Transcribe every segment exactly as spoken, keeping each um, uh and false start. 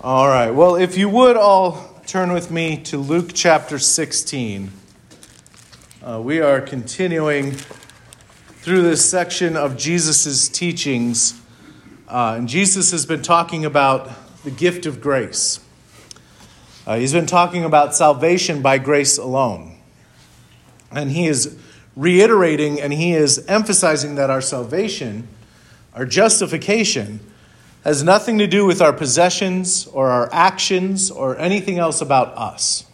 All right. Well, if you would all turn with me to Luke chapter sixteen. Uh, we are continuing through this section of Jesus' teachings. Uh, and Jesus has been talking about the gift of grace. Uh, he's been talking about salvation by grace alone. And he is reiterating and he is emphasizing that our salvation, our justification, has nothing to do with our possessions or our actions or anything else about us.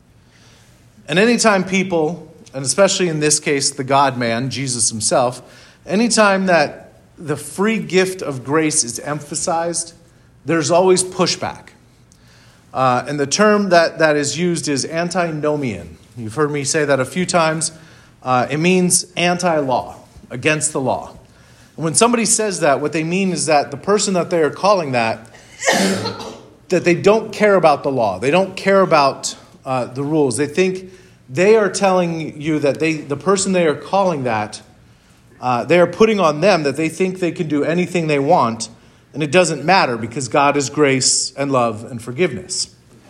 And anytime people, and especially in this case, the God-man, Jesus himself, anytime that the free gift of grace is emphasized, there's always pushback. Uh, and the term that, that is used is antinomian. You've heard me say that a few times. Uh, it means anti-law, against the law. When somebody says that, what they mean is that the person that they are calling that, that they don't care about the law. They don't care about uh, the rules. They think they are telling you that they, the person they are calling that, uh, they are putting on them that they think they can do anything they want, and it doesn't matter because God is grace and love and forgiveness.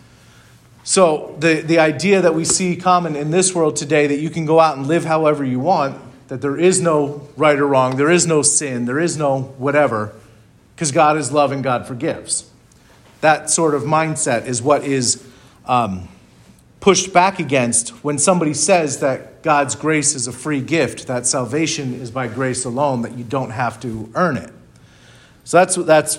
So the, the idea that we see common in this world today that you can go out and live however you want, that there is no right or wrong, there is no sin, there is no whatever, because God is love and God forgives. That sort of mindset is what is um, pushed back against when somebody says that God's grace is a free gift, that salvation is by grace alone, that you don't have to earn it. So that's that's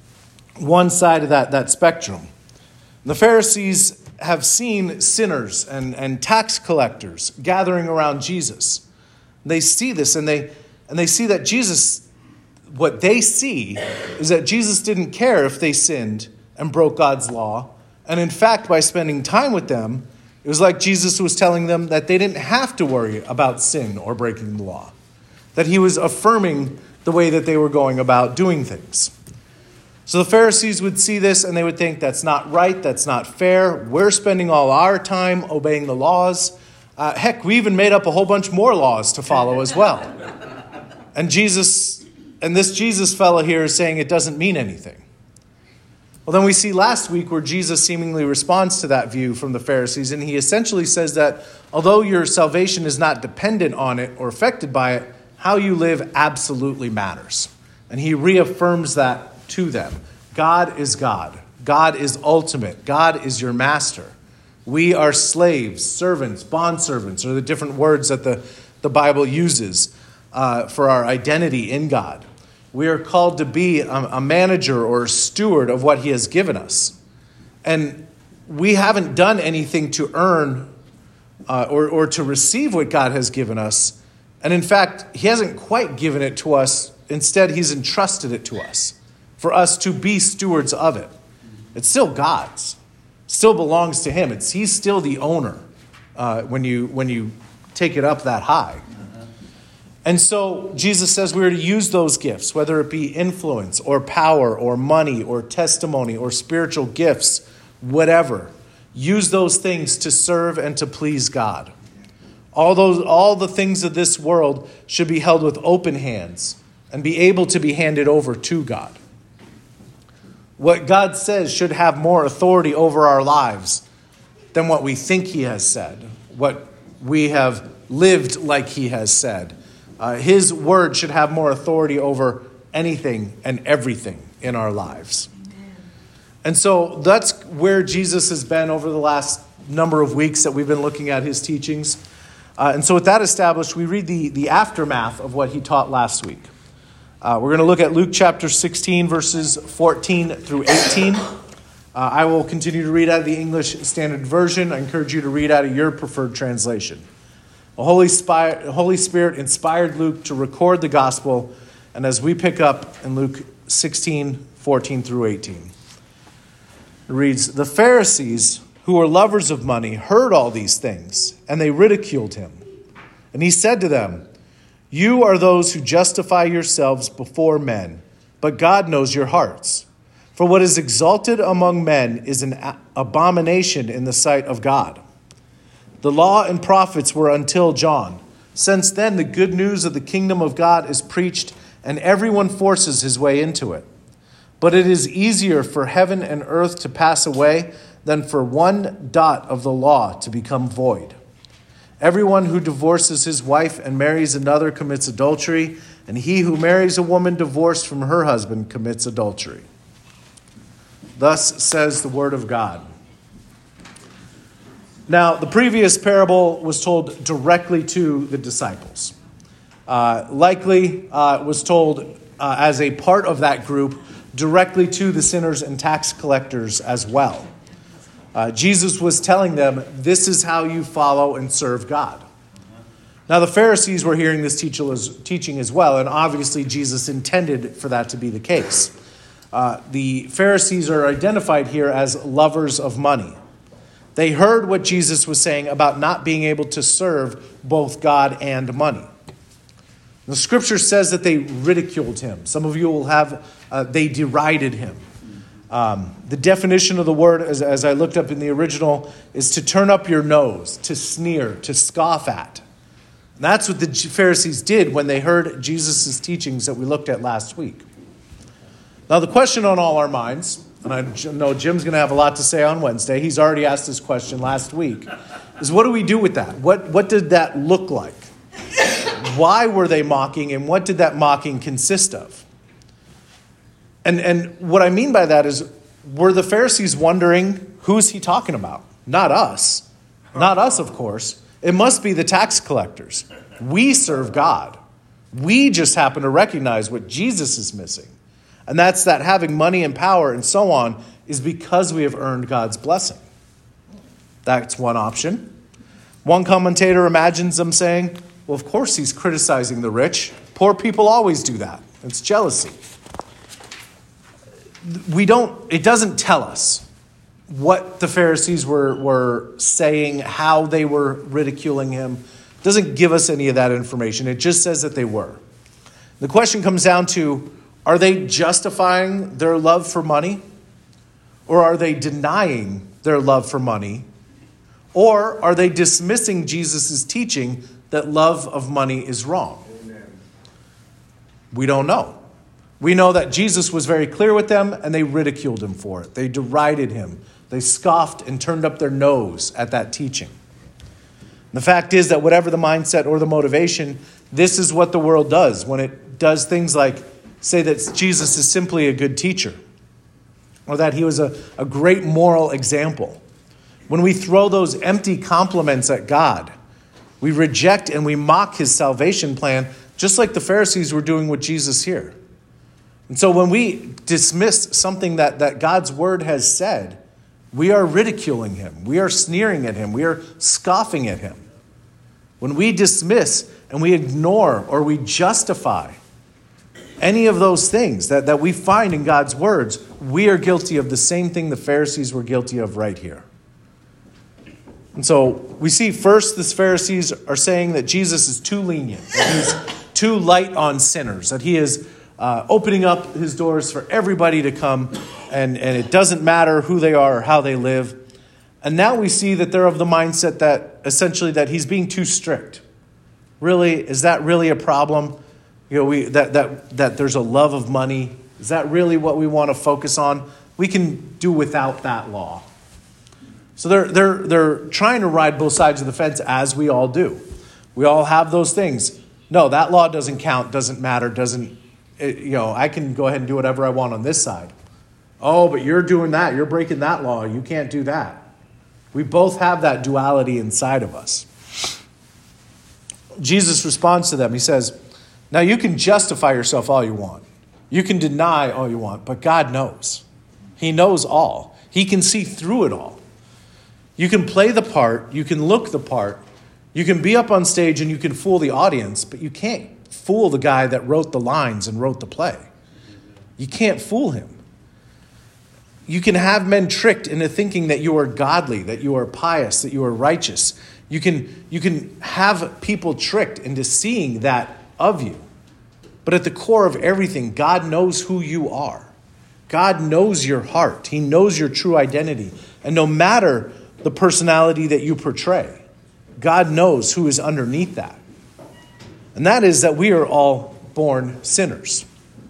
one side of that, that spectrum. The Pharisees have seen sinners and, and tax collectors gathering around Jesus. They see this and they and they see that Jesus, what they see is that Jesus didn't care if they sinned and broke God's law. And in fact, by spending time with them, it was like Jesus was telling them that they didn't have to worry about sin or breaking the law. That he was affirming the way that they were going about doing things. So the Pharisees would see this and they would think that's not right, that's not fair. We're spending all our time obeying the laws. Uh, heck, we even made up a whole bunch more laws to follow as well. And Jesus, and this Jesus fellow here is saying it doesn't mean anything. Well, then we see last week where Jesus seemingly responds to that view from the Pharisees, and he essentially says that although your salvation is not dependent on it or affected by it, how you live absolutely matters. And he reaffirms that to them. God is God. God is ultimate. God is your master. We are slaves, servants, bondservants, are the different words that the, the Bible uses uh, for our identity in God. We are called to be a, a manager or a steward of what he has given us. And we haven't done anything to earn uh, or, or to receive what God has given us. And in fact, he hasn't quite given it to us. Instead, he's entrusted it to us for us to be stewards of it. It's still God's. Still belongs to him. It's he's still the owner uh, when you when you take it up that high. Uh-huh. And so Jesus says we are to use those gifts, whether it be influence or power or money or testimony or spiritual gifts, whatever. Use those things to serve and to please God. All those all the things of this world should be held with open hands and be able to be handed over to God. What God says should have more authority over our lives than what we think he has said, what we have lived like he has said. Uh, his word should have more authority over anything and everything in our lives. And so that's where Jesus has been over the last number of weeks that we've been looking at his teachings. Uh, and so with that established, we read the, the aftermath of what he taught last week. Uh, we're going to look at Luke chapter sixteen, verses fourteen through eighteen. Uh, I will continue to read out of the English Standard Version. I encourage you to read out of your preferred translation. The Holy, Spy- Holy Spirit inspired Luke to record the gospel, and as we pick up in Luke sixteen, fourteen through eighteen, it reads, "The Pharisees, who were lovers of money, heard all these things, and they ridiculed him. And he said to them, 'You are those who justify yourselves before men, but God knows your hearts. For what is exalted among men is an abomination in the sight of God. The law and prophets were until John. Since then, the good news of the kingdom of God is preached, and everyone forces his way into it. But it is easier for heaven and earth to pass away than for one dot of the law to become void. Everyone who divorces his wife and marries another commits adultery, and he who marries a woman divorced from her husband commits adultery. Thus says the word of God. Now, the previous parable was told directly to the disciples. Uh, likely uh, was told uh, as a part of that group directly to the sinners and tax collectors as well. Uh, Jesus was telling them, this is how you follow and serve God. Now, the Pharisees were hearing this teaching as well, and obviously Jesus intended for that to be the case. Uh, the Pharisees are identified here as lovers of money. They heard what Jesus was saying about not being able to serve both God and money. The scripture says that they ridiculed him. Some of you will have, uh, they derided him. Um, the definition of the word, as, as I looked up in the original, is to turn up your nose, to sneer, to scoff at. And that's what the Pharisees did when they heard Jesus' teachings that we looked at last week. Now, the question on all our minds, and I know Jim's going to have a lot to say on Wednesday. He's already asked this question last week, is what do we do with that? What, what did that look like? Why were they mocking, and what did that mocking consist of? And and what I mean by that is, were the Pharisees wondering, who's he talking about? Not us. Not us, of course. It must be the tax collectors. We serve God. We just happen to recognize what Jesus is missing. And that's that having money and power and so on is because we have earned God's blessing. That's one option. One commentator imagines them saying, well, of course he's criticizing the rich. Poor people always do that. It's jealousy. We don't, it doesn't tell us what the Pharisees were, were saying, how they were ridiculing him. It doesn't give us any of that information. It just says that they were. The question comes down to, are they justifying their love for money? Or are they denying their love for money? Or are they dismissing Jesus' teaching that love of money is wrong? Amen. We don't know. We know that Jesus was very clear with them, and they ridiculed him for it. They derided him. They scoffed and turned up their nose at that teaching. And the fact is that whatever the mindset or the motivation, this is what the world does when it does things like say that Jesus is simply a good teacher, or that he was a, a great moral example. When we throw those empty compliments at God, we reject and we mock his salvation plan, just like the Pharisees were doing with Jesus here. And so when we dismiss something that, that God's word has said, we are ridiculing him. We are sneering at him. We are scoffing at him. When we dismiss and we ignore or we justify any of those things that, that we find in God's words, we are guilty of the same thing the Pharisees were guilty of right here. And so we see first the Pharisees are saying that Jesus is too lenient, that he's too light on sinners, that he is uh, opening up his doors for everybody to come, and, and it doesn't matter who they are or how they live. And now we see that they're of the mindset that essentially that he's being too strict. Really, is that really a problem? You know, we that that that there's a love of money. Is that really what we want to focus on? We can do without that law. So they're they're they're trying to ride both sides of the fence, as we all do. We all have those things. No, that law doesn't count, doesn't matter, doesn't, it, you know, I can go ahead and do whatever I want on this side. Oh, but you're doing that. You're breaking that law. You can't do that. We both have that duality inside of us. Jesus responds to them. He says, now you can justify yourself all you want. You can deny all you want, but God knows. He knows all. He can see through it all. You can play the part. You can look the part. You can be up on stage and you can fool the audience, but you can't fool the guy that wrote the lines and wrote the play. You can't fool him. You can have men tricked into thinking that you are godly, that you are pious, that you are righteous. You can, you can have people tricked into seeing that of you. But at the core of everything, God knows who you are. God knows your heart. He knows your true identity. And no matter the personality that you portray, God knows who is underneath that. And that is that we are all born sinners.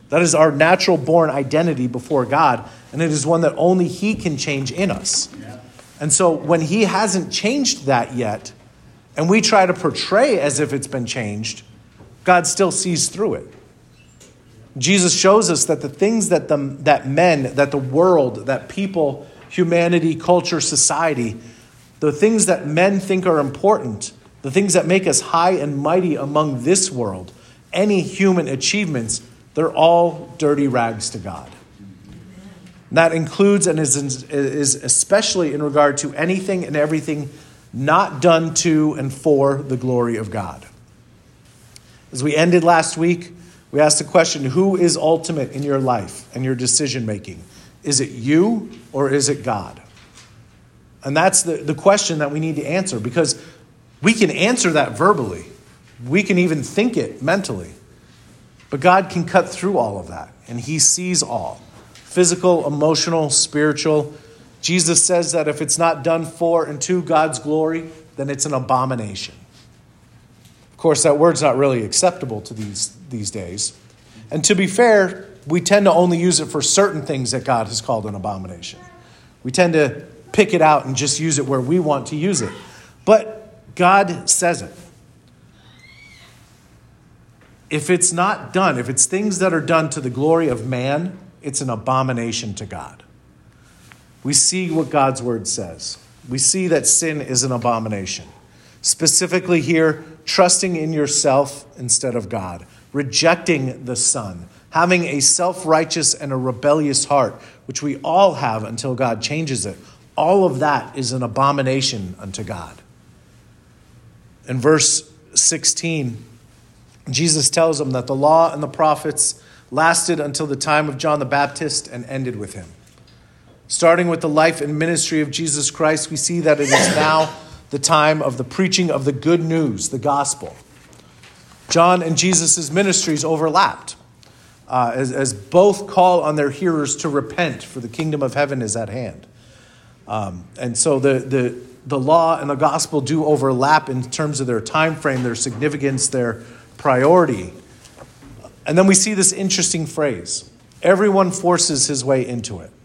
That is our natural born identity before God, and it is one that only he can change in us. Yeah. And so when he hasn't changed that yet, and we try to portray as if it's been changed, God still sees through it. Jesus shows us that the things that the that men, that the world, that people, humanity, culture, society, the things that men think are important, the things that make us high and mighty among this world, any human achievements, they're all dirty rags to God. And that includes and is, is especially in regard to anything and everything not done to and for the glory of God. As we ended last week, we asked the question, who is ultimate in your life and your decision making? Is it you or is it God? And that's the, the question that we need to answer, because we can answer that verbally. We can even think it mentally. But God can cut through all of that, and he sees all. Physical, emotional, spiritual. Jesus says that if it's not done for and to God's glory, then it's an abomination. Of course, that word's not really acceptable to these, these days. And to be fair, we tend to only use it for certain things that God has called an abomination. We tend to pick it out and just use it where we want to use it. But God says it. If it's not done, if it's things that are done to the glory of man, it's an abomination to God. We see what God's word says. We see that sin is an abomination. Specifically here, trusting in yourself instead of God, rejecting the Son, having a self-righteous and a rebellious heart, which we all have until God changes it. All of that is an abomination unto God. In verse sixteen, Jesus tells them that the law and the prophets lasted until the time of John the Baptist and ended with him. Starting with the life and ministry of Jesus Christ, we see that it is now the time of the preaching of the good news, the gospel. John and Jesus' ministries overlapped uh, as, as both call on their hearers to repent, for the kingdom of heaven is at hand. Um, and so the, the, the law and the gospel do overlap in terms of their time frame, their significance, their priority. And then we see this interesting phrase, everyone forces his way into it.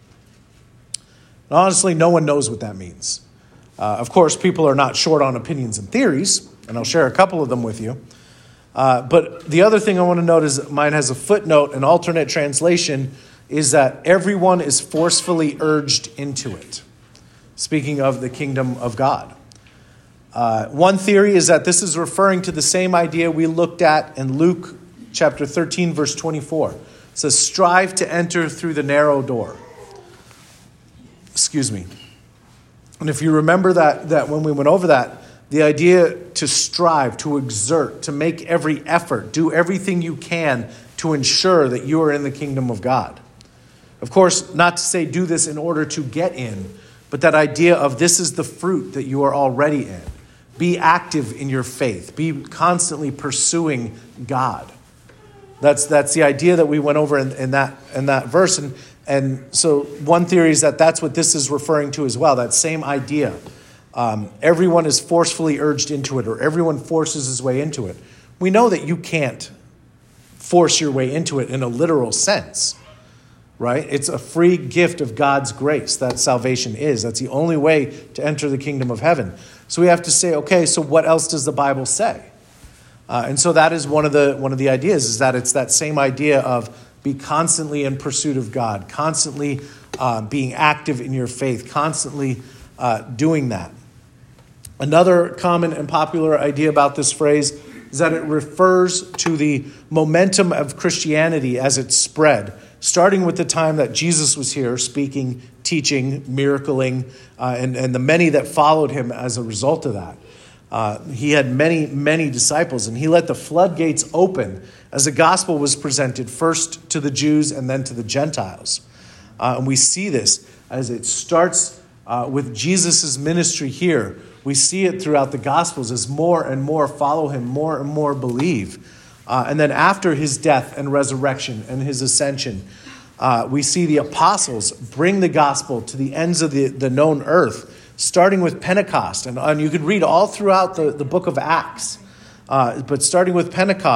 And honestly, no one knows what that means. Uh, of course, people are not short on opinions and theories, and I'll share a couple of them with you. Uh, but the other thing I want to note is mine has a footnote, an alternate translation, is that everyone is forcefully urged into it. Speaking of the kingdom of God. Uh, one theory is that this is referring to the same idea we looked at in Luke chapter thirteen, verse twenty-four. It says, strive to enter through the narrow door. Excuse me. And if you remember that, that when we went over that, the idea to strive, to exert, to make every effort, do everything you can to ensure that you are in the kingdom of God. Of course, not to say do this in order to get in, but that idea of this is the fruit that you are already in. Be active in your faith. Be constantly pursuing God. That's that's the idea that we went over in, in that in that verse. And, and so one theory is that that's what this is referring to as well, that same idea. Um, everyone is forcefully urged into it, or everyone forces his way into it. We know that you can't force your way into it in a literal sense, right? It's a free gift of God's grace that salvation is. That's the only way to enter the kingdom of heaven. So we have to say, okay, so what else does the Bible say? Uh, and so that is one of the one of the ideas, is that it's that same idea of be constantly in pursuit of God, constantly uh, being active in your faith, constantly uh, doing that. Another common and popular idea about this phrase is that it refers to the momentum of Christianity as it spread, starting with the time that Jesus was here speaking, teaching, miracling, uh, and, and the many that followed him as a result of that. Uh, he had many, many disciples, and he let the floodgates open as the gospel was presented first to the Jews and then to the Gentiles. Uh, and we see this as it starts uh, with Jesus' ministry here. We see it throughout the Gospels as more and more follow him, more and more believe. Uh, and then after his death and resurrection and his ascension, uh, we see the apostles bring the gospel to the ends of the, the known earth, starting with Pentecost. And, and you could read all throughout the, the book of Acts. Uh, but starting with Pentecost,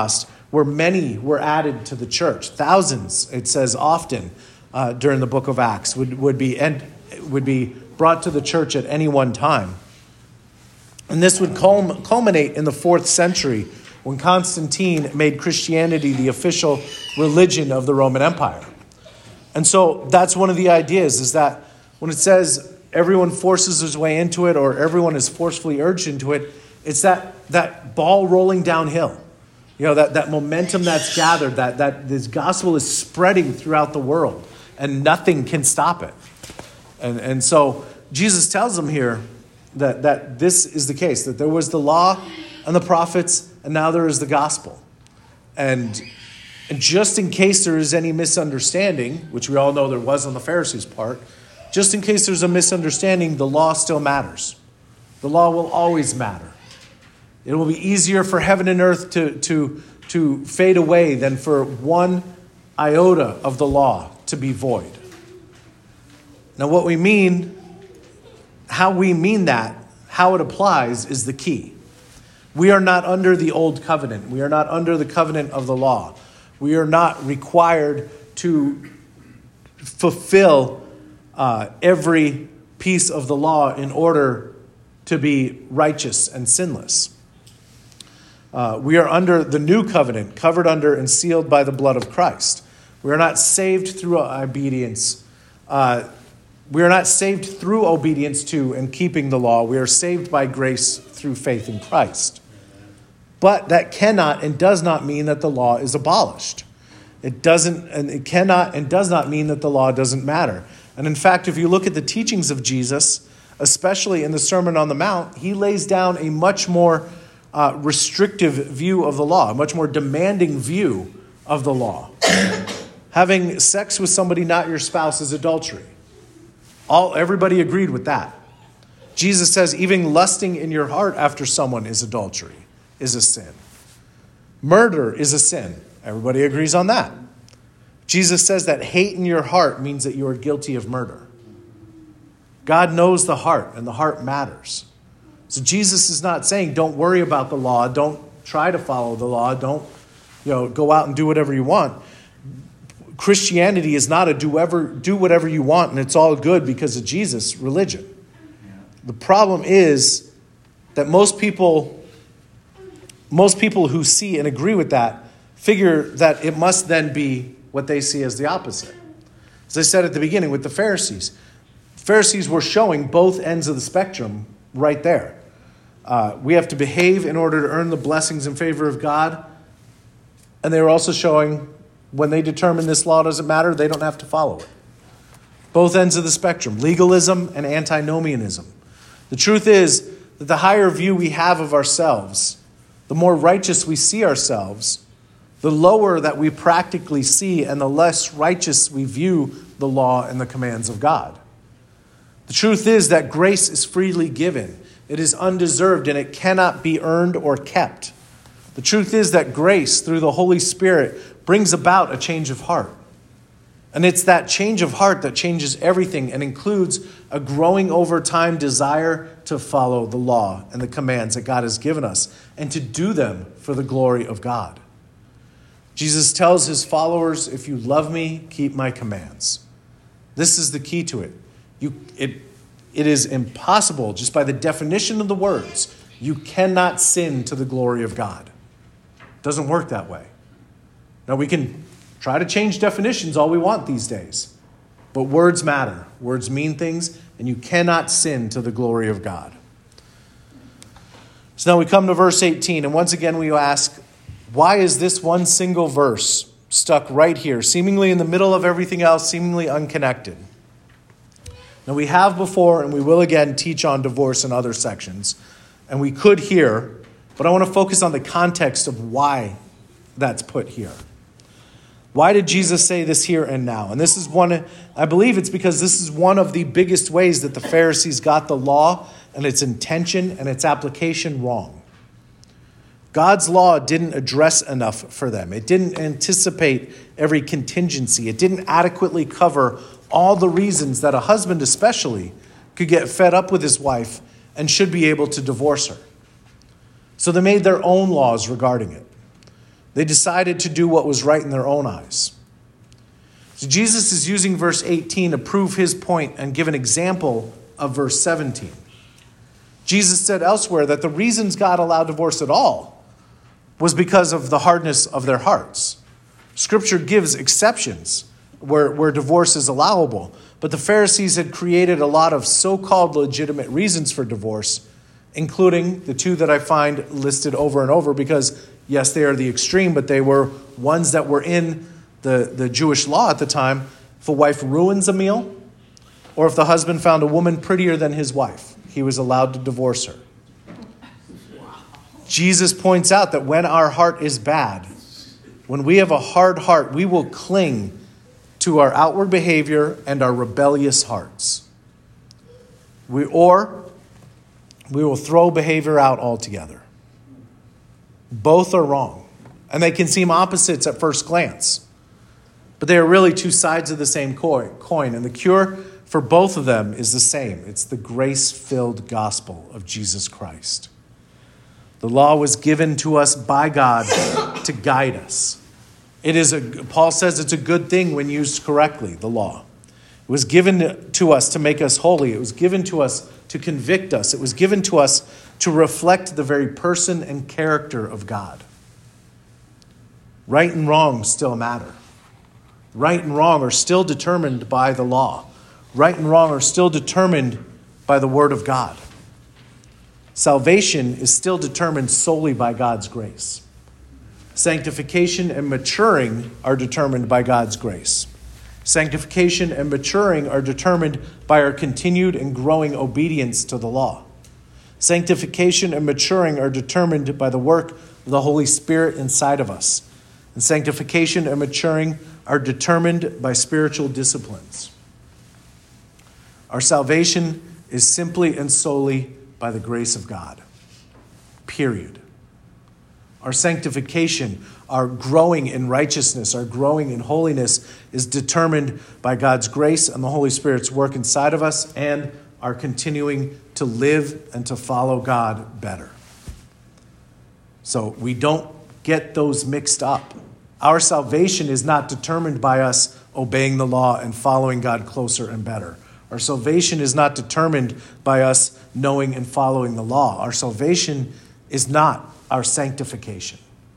where many were added to the church. Thousands, it says often uh, during the book of Acts, would, would, be, and would be brought to the church at any one time. And this would culminate in the fourth century when Constantine made Christianity the official religion of the Roman Empire. And so that's one of the ideas, is that when it says everyone forces his way into it or everyone is forcefully urged into it, it's that, that ball rolling downhill. You know, that, that momentum that's gathered, that, that this gospel is spreading throughout the world and nothing can stop it. And, and so Jesus tells them here that, that this is the case, that there was the law and the prophets, and now there is the gospel. And, and just in case there is any misunderstanding, which we all know there was on the Pharisees' part, just in case there's a misunderstanding, the law still matters. The law will always matter. It will be easier for heaven and earth to, to, to fade away than for one iota of the law to be void. Now, what we mean, how we mean that, how it applies is the key. We are not under the old covenant. We are not under the covenant of the law. We are not required to fulfill uh, every piece of the law in order to be righteous and sinless. Uh, we are under the new covenant, covered under and sealed by the blood of Christ. We are not saved through obedience. Uh, we are not saved through obedience to and keeping the law. We are saved by grace through faith in Christ. But that cannot and does not mean that the law is abolished. It doesn't, and it cannot and does not mean that the law doesn't matter. And in fact, if you look at the teachings of Jesus, especially in the Sermon on the Mount, he lays down a much more uh, restrictive view of the law, a much more demanding view of the law. Having sex with somebody not your spouse is adultery. All everybody agreed with that. Jesus says even lusting in your heart after someone is adultery, is a sin. Murder is a sin. Everybody agrees on that. Jesus says that hate in your heart means that you are guilty of murder. God knows the heart, and the heart matters. So Jesus is not saying don't worry about the law, don't try to follow the law, don't you know go out and do whatever you want. Christianity is not a do ever do whatever you want and it's all good because of Jesus religion. The problem is that most people most people who see and agree with that figure that it must then be what they see as the opposite. As I said at the beginning with the Pharisees, Pharisees were showing both ends of the spectrum right there. Uh, we have to behave in order to earn the blessings and favor of God. And they were also showing when they determine this law doesn't matter, they don't have to follow it. Both ends of the spectrum, legalism and antinomianism. The truth is that the higher view we have of ourselves, the more righteous we see ourselves, the lower that we practically see and the less righteous we view the law and the commands of God. The truth is that grace is freely given. It is undeserved and it cannot be earned or kept. The truth is that grace through the Holy Spirit brings about a change of heart. And it's that change of heart that changes everything and includes a growing over time desire to follow the law and the commands that God has given us and to do them for the glory of God. Jesus tells his followers, if you love me, keep my commands. This is the key to it. You, it, it is impossible, just by the definition of the words, you cannot sin to the glory of God. It doesn't work that way. Now, we can try to change definitions all we want these days, but words matter. Words mean things, and you cannot sin to the glory of God. So now we come to verse eighteen, and once again we ask, why is this one single verse stuck right here, seemingly in the middle of everything else, seemingly unconnected? Now, we have before, and we will again teach on divorce in other sections, and we could here, but I want to focus on the context of why that's put here. Why did Jesus say this here and now? And this is one, I believe it's because this is one of the biggest ways that the Pharisees got the law and its intention and its application wrong. God's law didn't address enough for them. It didn't anticipate every contingency. It didn't adequately cover all the reasons that a husband especially could get fed up with his wife and should be able to divorce her. So they made their own laws regarding it. They decided to do what was right in their own eyes. So Jesus is using verse eighteen to prove his point and give an example of verse seventeen. Jesus said elsewhere that the reasons God allowed divorce at all was because of the hardness of their hearts. Scripture gives exceptions where, where divorce is allowable, but the Pharisees had created a lot of so-called legitimate reasons for divorce, including the two that I find listed over and over because, yes, they are the extreme, but they were ones that were in the, the Jewish law at the time. If a wife ruins a meal, or if the husband found a woman prettier than his wife, he was allowed to divorce her. Jesus points out that when our heart is bad, when we have a hard heart, we will cling to our outward behavior and our rebellious hearts. We, or we will throw behavior out altogether. Both are wrong, and they can seem opposites at first glance, but they are really two sides of the same coin, and the cure for both of them is the same. It's the grace-filled gospel of Jesus Christ. The law was given to us by God to guide us. It is a, Paul says it's a good thing when used correctly, the law. It was given to us to make us holy. It was given to us to convict us. It was given to us to reflect the very person and character of God. Right and wrong still matter. Right and wrong are still determined by the law. Right and wrong are still determined by the Word of God. Salvation is still determined solely by God's grace. Sanctification and maturing are determined by God's grace. Sanctification and maturing are determined by our continued and growing obedience to the law. Sanctification and maturing are determined by the work of the Holy Spirit inside of us. And sanctification and maturing are determined by spiritual disciplines. Our salvation is simply and solely by the grace of God. Period. Our sanctification, our growing in righteousness, our growing in holiness is determined by God's grace and the Holy Spirit's work inside of us and our continuing to live and to follow God better. So we don't get those mixed up. Our salvation is not determined by us obeying the law and following God closer and better. Our salvation is not determined by us knowing and following the law. Our salvation is not our sanctification.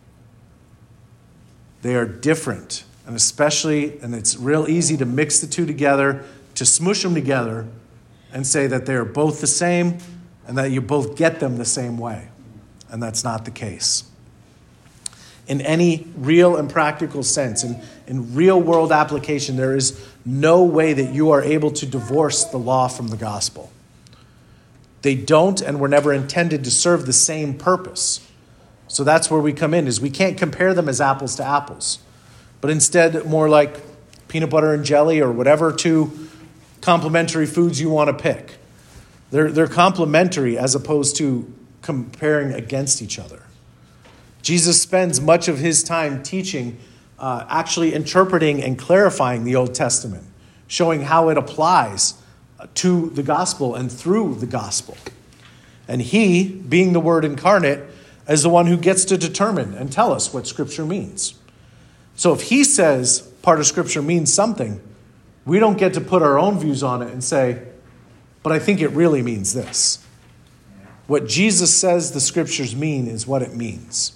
They are different, and especially, and it's real easy to mix the two together, to smoosh them together and say that they are both the same and that you both get them the same way. And that's not the case. In any real and practical sense, in, in real world application, there is no way that you are able to divorce the law from the gospel. They don't and were never intended to serve the same purpose. So that's where we come in, is we can't compare them as apples to apples, but instead more like peanut butter and jelly or whatever two complementary foods you want to pick. They're, they're complementary as opposed to comparing against each other. Jesus spends much of his time teaching, uh, actually interpreting and clarifying the Old Testament, showing how it applies to the gospel and through the gospel. And he, being the Word incarnate, is the one who gets to determine and tell us what Scripture means. So if he says part of Scripture means something, we don't get to put our own views on it and say, but I think it really means this. What Jesus says the Scriptures mean is what it means.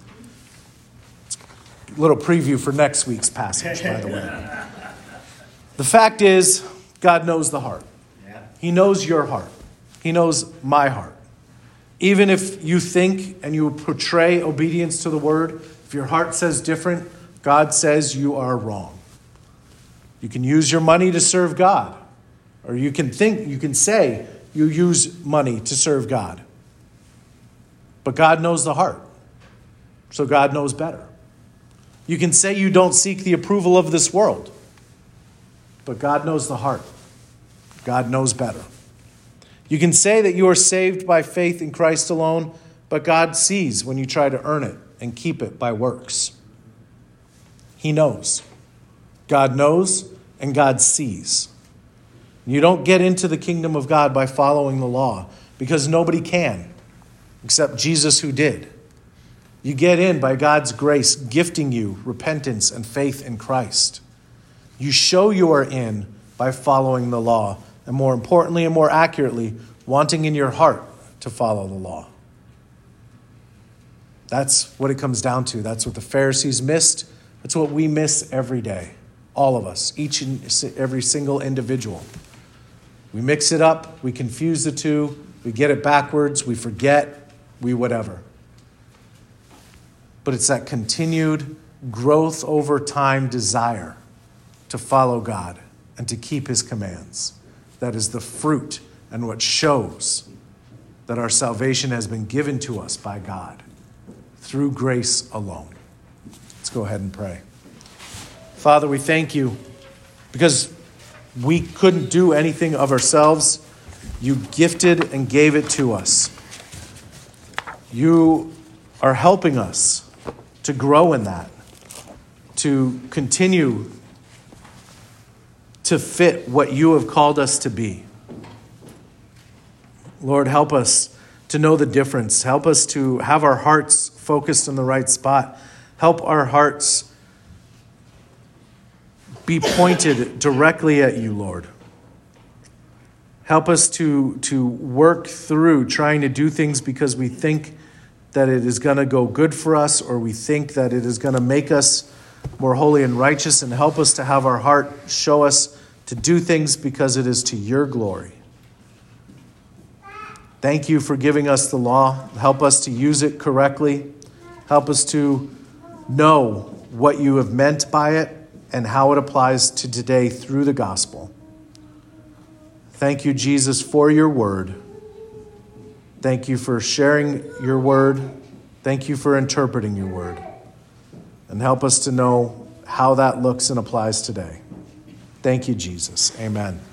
Little preview for next week's passage, by the way. The fact is, God knows the heart. He knows your heart. He knows my heart. Even if you think and you portray obedience to the word, if your heart says different, God says you are wrong. You can use your money to serve God, or you can think, you can say you use money to serve God. But God knows the heart, so God knows better. You can say you don't seek the approval of this world, but God knows the heart. God knows better. You can say that you are saved by faith in Christ alone, but God sees when you try to earn it and keep it by works. He knows. God knows and God sees. You don't get into the kingdom of God by following the law, because nobody can except Jesus who did. You get in by God's grace, gifting you repentance and faith in Christ. You show you are in by following the law, and more importantly and more accurately, wanting in your heart to follow the law. That's what it comes down to. That's what the Pharisees missed. That's what we miss every day. All of us, each and every single individual. We mix it up, we confuse the two, we get it backwards, we forget, we whatever. But it's that continued growth over time desire to follow God and to keep his commands. That is the fruit and what shows that our salvation has been given to us by God through grace alone. Let's go ahead and pray. Father, we thank you because we couldn't do anything of ourselves. You gifted and gave it to us. You are helping us to grow in that, to continue to fit what you have called us to be. Lord, help us to know the difference. Help us to have our hearts focused in the right spot. Help our hearts be pointed directly at you, Lord. Help us to, to work through trying to do things because we think that it is going to go good for us, or we think that it is going to make us more holy and righteous, and help us to have our heart show us to do things because it is to your glory. Thank you for giving us the law. Help us to use it correctly. Help us to know what you have meant by it and how it applies to today through the gospel. Thank you, Jesus, for your word. Thank you for sharing your word. Thank you for interpreting your word. And help us to know how that looks and applies today. Thank you, Jesus. Amen.